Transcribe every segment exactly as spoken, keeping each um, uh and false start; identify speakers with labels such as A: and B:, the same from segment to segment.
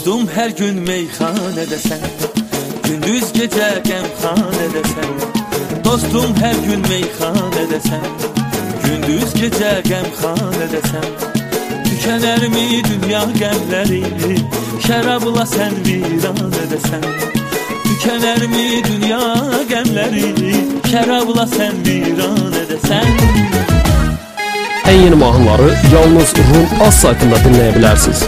A: Dostum her gün meyxanədə sən, gündüz gecə qəmxanədə sən. Dostum hər gün meyxanədə sən, gündüz gecə qəmxanədə sən. Tükənərmi dünya qəmləri, şərabla sən viranədə sən. Tükənərmi dünya qəmləri, şərabla sən viranədə sən.
B: En yeni mahnıları yalnız Rum Az saytında dinləyə bilərsiniz.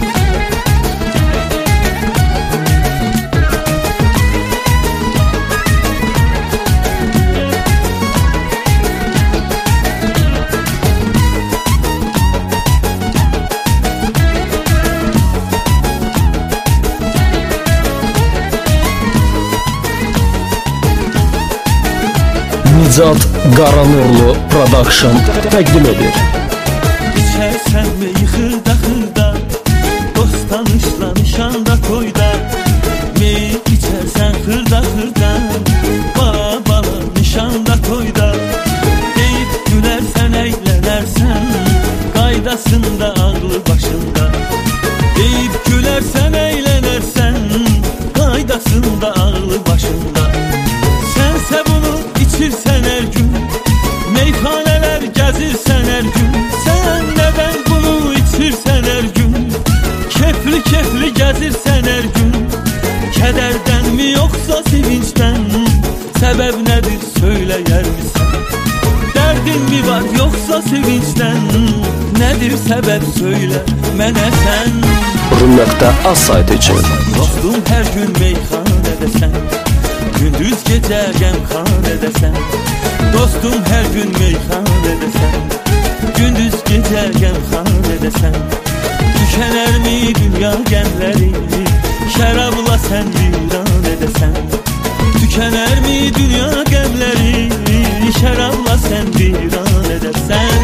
B: Nicat Qaranurlu Production təqdim edir.
A: İçərsən meyi xırda xırda, dost tanışla nişanda toyda. Meyi içərsən xırda xırda, bala bala nişanda toyda. Deyib gülərsən, əylənərsən, qaydasında ağlı başında. Deyib gülərsən, əylənərsən, qaydasında ağlı başında. Sənsə bunu içirsən hər gün, meyxanələr gəzirsən hər gün. Sən nədən bunu içirsən hər gün, kefli kefli gəzirsən hər gün. Kədərdənmi yoxsa sevincdən, səbəb nədir söyləyər misən? Dərdin mi var yoxsa sevincdən, nədir səbəb söylə mənə sən?
B: Rum.az saytı üçün.
A: Dostum hər gün meyxanədə sən, gündüz gecə qəmxanədə sən. Dostum hər gün meyxanədə sən, gündüz gecə qəmxanədə sən. Tükənərmi dünya qəmləri, şərabla sən viranədə sən. Tükənərmi dünya qəmləri, şərabla sən viranədə sən.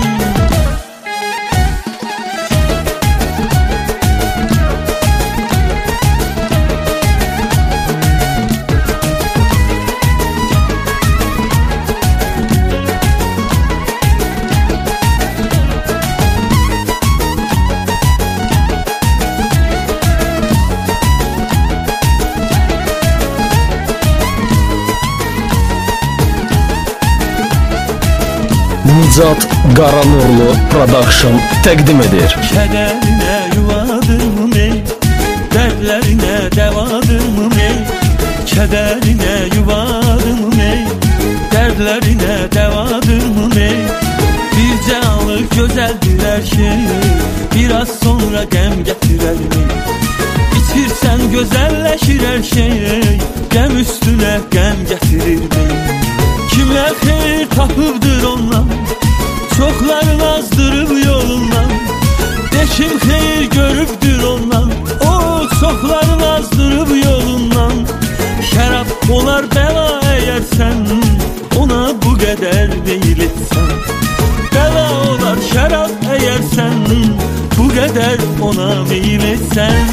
B: Nicat Qaranurlu Production təqdim edir.
A: Kədərinə yuvadırmı ey, dərdlərinə dəvadırmı ey. Kədərinə yuvadırmı ey, dərdlərinə dəvadırmı ey. Bircə alır gözəldir hər şey, biraz sonra qəm gətirərmi? İçirsən gözəlləşir hər şey, qəm üstünə qəm gətirirmi? Kimlər xeyir tapıbdır ondan, çoxların azdırıb yolundan. De kim xeyir görübdür ondan, o çoxların azdırıb yolundan. Şərab olar bəla əgər sən ona bu qədər meyil etsən. Bəla olar şərab əgər sən bu qədər ona meyil etsən.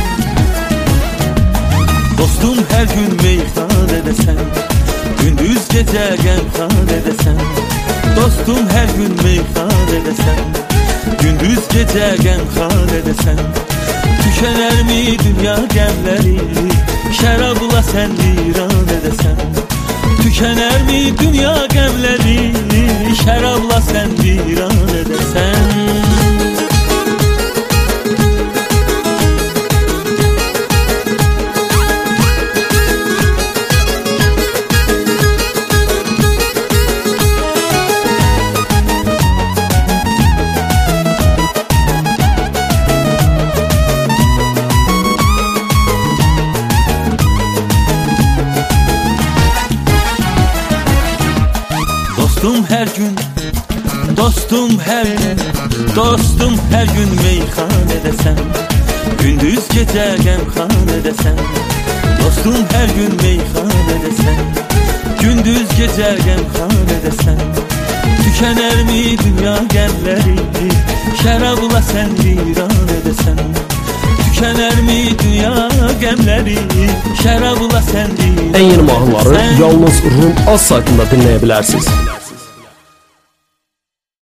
A: Dostum hər gün meyxanədə sən, gündüz gecə qəmxanədə sən. Dostum hər gün meyxanədə sən, gündüz gecə qəmxanədə sən. Tükənərmi dünya qəmləri, şərabla sən viranədə sən. Tükənərmi dünya qəmləri, şərabla sən viranədə sən. Dostum hər gün, dostum hər gün, dostum hər gün meyxanədə sən, gündüz gecə qəmxanədə sən. Dostum hər gün meyxanədə sən, gündüz gecə qəmxanədə sən. Tükənərmi dünya qəmləri, şərabla sən viranədə sən. Tükənərmi dünya qəmləri, şərabla sən viranədə sən.
B: En yeni mahnıları yalnız Rum Az saytında dinləyə bilərsiniz.